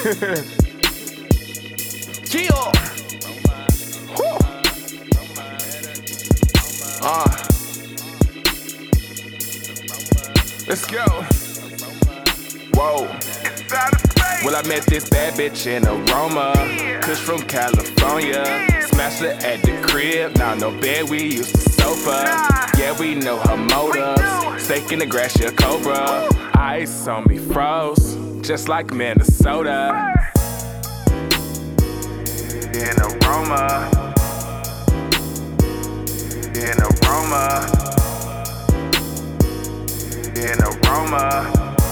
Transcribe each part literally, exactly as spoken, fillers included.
Yeah. Woo. Uh. Let's go. Whoa. Well, I met this bad bitch in Aroma, Kush from California. Smashed her at the crib, now no bed, we used to sofa. Yeah, we know her motives, steak in the grass, yeah, Cobra. Ice on me froze, just like Minnesota. In Aroma, in Aroma, in Aroma.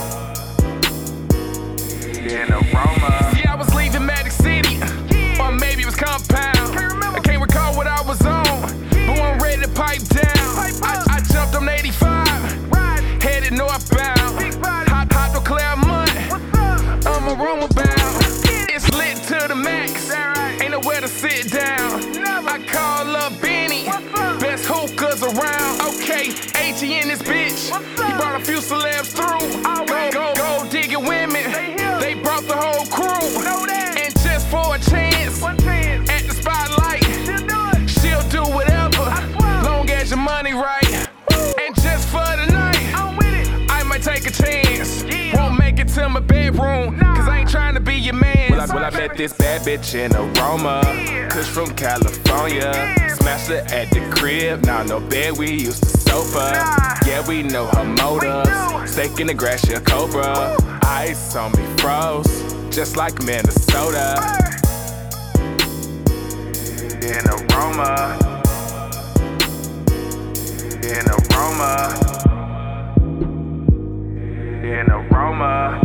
In Aroma. See, I was leaving Magic City, or maybe it was Compound. I can't recall what I was on, but I'm ready to pipe down. I, I jumped on eighty-five, headed northbound. Hop, hop to Claremont, I'm Aroma bound. It's lit to the max, ain't nowhere to sit down. I call up Benny, best hookahs around. Okay, A G in this bitch, he brought a few celebs through. Go, go, go digging women. They brought the whole crew, and just for a chance, at the spotlight, she'll do whatever, long as your money right. And just for the night, I might take a chance. Won't make it to my bedroom, cause I ain't trying to be your man. Well, I, well, I met this bad bitch in Aroma, Kush from California. Smashed her at the crib, now no bed, we used to sofa. Yeah, we know her motives, steak in the grass, yeah, Cobra. Ice on me froze, just like Minnesota. In Aroma, in Aroma, in Aroma,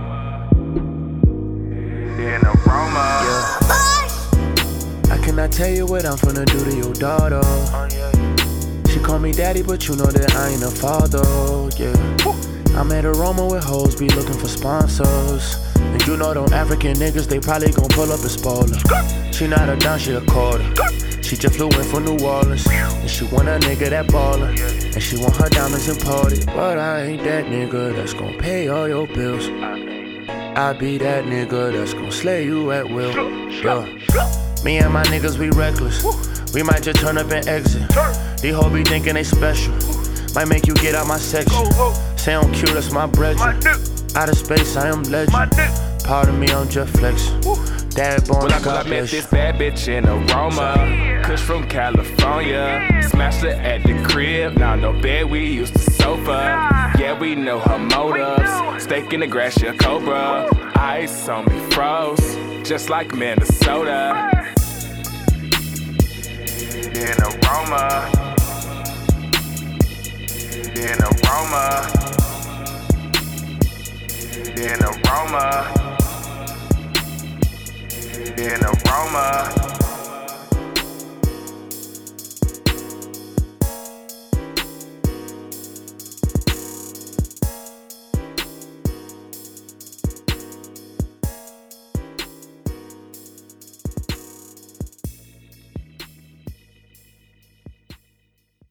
in Aroma. Yeah. I cannot tell you what I'm finna do to your daughter. She call me daddy, but you know that I ain't a father. Yeah. I'm at Aroma with hoes, be looking for sponsors. And you know them African niggas, they probably gon' pull up and spoil her. She not a dime, she a quarter. She just flew in from New Orleans, and she want a nigga that ballin', and she want her diamonds imported. But I ain't that nigga that's gon' pay all your bills. I be that nigga that's gon' slay you at will. Yeah. Me and my niggas, we reckless. We might just turn up and exit. These hoes be thinking they special. Might make you get out my section. Say I'm cute, that's my brethren. Out of space, I am legend. Pardon me, I'm just flexing. Dad born, well, I, well, I met this bad bitch in Aroma, Kush from California. Smashed her at the crib, now no bed, we used to sofa. Yeah, we know her motives, steak in the grass, yeah, Cobra. Ice on me froze, just like Minnesota. In Aroma, in Aroma, in Aroma, in Aroma.